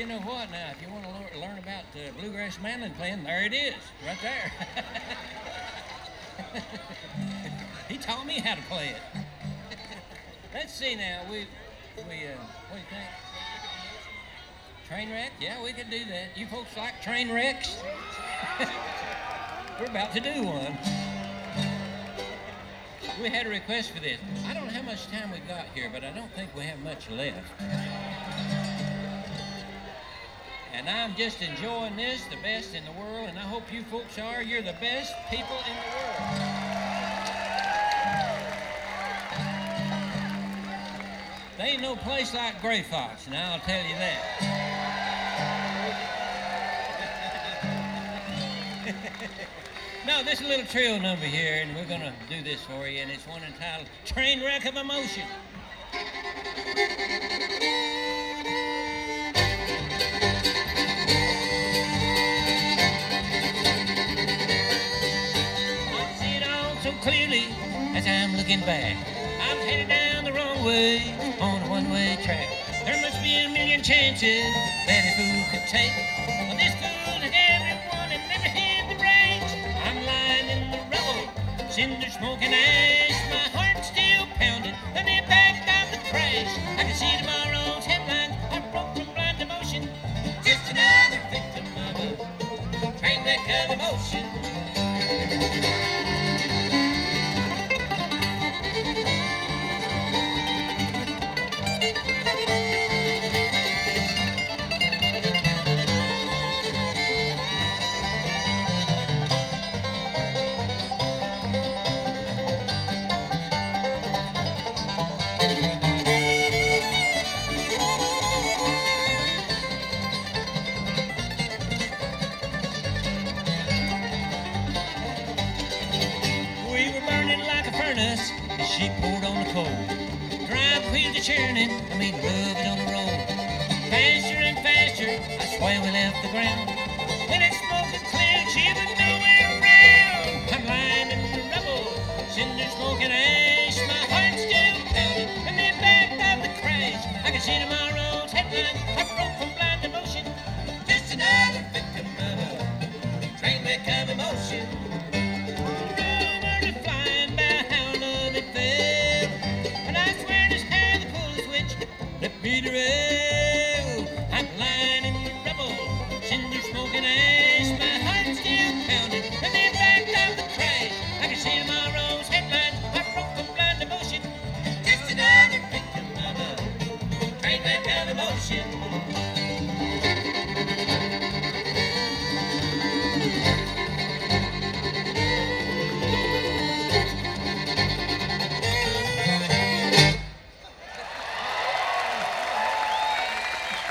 know what now, if you want to learn about bluegrass mandolin playing, there it is, right there. He taught me how to play it. Let's see now, what do you think? Train wreck? Yeah, we could do that. You folks like train wrecks? We're about to do one. We had a request for this. I don't know how much time we got here, but I don't think we have much left. And I'm just enjoying this, the best in the world, and I hope you folks are. You're the best people in the world. There ain't no place like Gray Fox, now I'll tell you that. No, this is a little trio number here, and we're going to do this for you, and it's one entitled Train Wreck of Emotion. I see it all so clearly as I'm looking back. I'm headed down the wrong way on a one-way track. There must be a million chances that a fool could take. Well, this fool had everyone and never hit the brakes. I'm lying in the rubble, cinder smoking ash. My heart's still pounding, and they backed out the crash. I can see tomorrow's headlines. I broke from blind emotion. Just another victim of a train wreck of emotion. The sheep poured on the coal. Drive wheels are churning, I mean rubbing on the road. Faster and faster, I swear we left the ground. When it's smoking clear, she was nowhere around. I'm lying in the rubble, cinder smoking ash. My heart's still pounding, and they backed out the crash. I can see tomorrow's headlines. I broke from blind emotion. Just another victim of a train wreck of emotion. Peter L. I'm lying in the rubble, cinder smoking ash. My heart's still pounding, and they backed out the crash. I can see tomorrow's headlines. I broke from blind emotion. Just another victim of a train wreck of emotion.